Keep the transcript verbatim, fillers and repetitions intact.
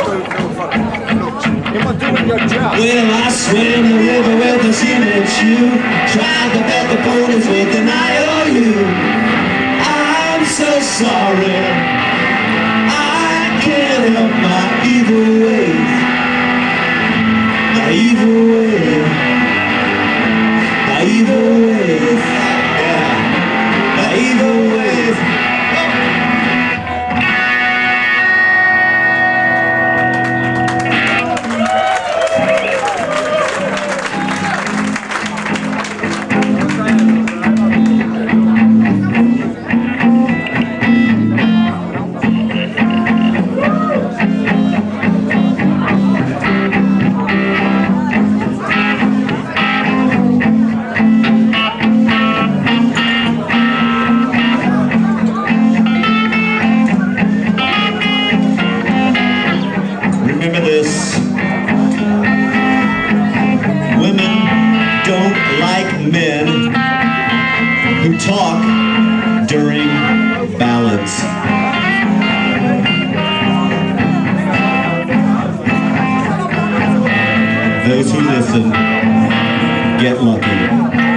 Well, I swam the river with the cement shoe, tried to bet the ponies with an I O U. I'm so sorry, I can't help my evil ways, my evil ways, my evil ways, yeah, my evil ways. Remember this. Women don't like men who talk during ballads. Those who listen get lucky.